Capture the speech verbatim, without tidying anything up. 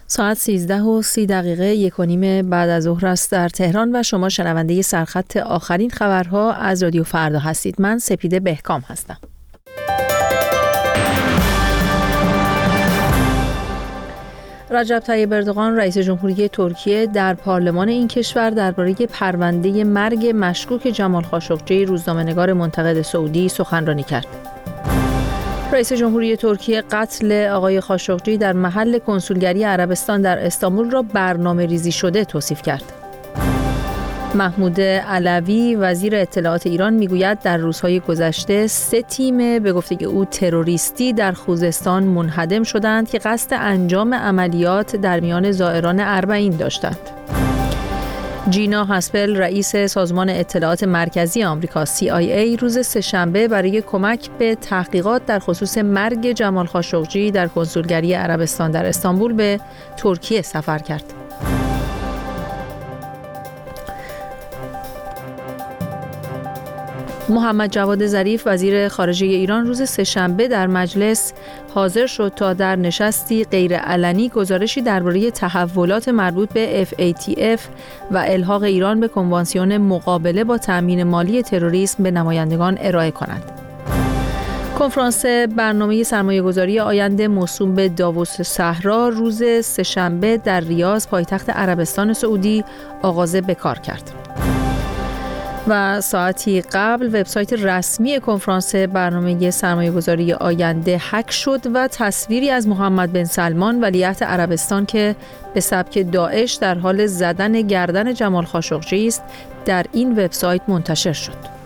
ساعت سیزده و سی دقیقه یک و نیم بعد از ظهر است در تهران و شما شنونده سرخط آخرین خبرها از رادیو فردا هستید. من سپیده بهکام هستم. رجب طیب اردوغان رئیس جمهوری ترکیه در پارلمان این کشور درباره پرونده مرگ مشکوک جمال خاشقجی روزنامه‌نگار منتقد سعودی سخنرانی کرد. رئیس جمهوری ترکیه قتل آقای خاشقجی در محل کنسولگری عربستان در استانبول را برنامه ریزی شده توصیف کرد. محمود علوی وزیر اطلاعات ایران میگوید در روزهای گذشته سه تیم به گفته او تروریستی در خوزستان منهدم شدند که قصد انجام عملیات در میان زائران اربعین داشتند. جینا هاسپل رئیس سازمان اطلاعات مرکزی آمریکا سی آی ای روز سه‌شنبه برای کمک به تحقیقات در خصوص مرگ جمال خاشقجی در کنسولگری عربستان در استانبول به ترکیه سفر کرد. محمد جواد ظریف وزیر خارجه ایران روز سه‌شنبه در مجلس حاضر شد تا در نشستی غیرعلنی گزارشی درباره تحولات مربوط به اف ای تی اف و الحاق ایران به کنوانسیون مقابله با تأمین مالی تروریسم به نمایندگان ارائه کند. کنفرانس برنامه سرمایه‌گذاری آینده موسوم به داووس صحرا روز سه‌شنبه در ریاض پایتخت عربستان سعودی آغاز به کار کرد. و ساعتی قبل وبسایت رسمی کنفرانس برنامه سرمایه‌گذاری آینده هک شد و تصویری از محمد بن سلمان ولیعهد عربستان که به سبک داعش در حال زدن گردن جمال خاشقجی است در این وبسایت منتشر شد.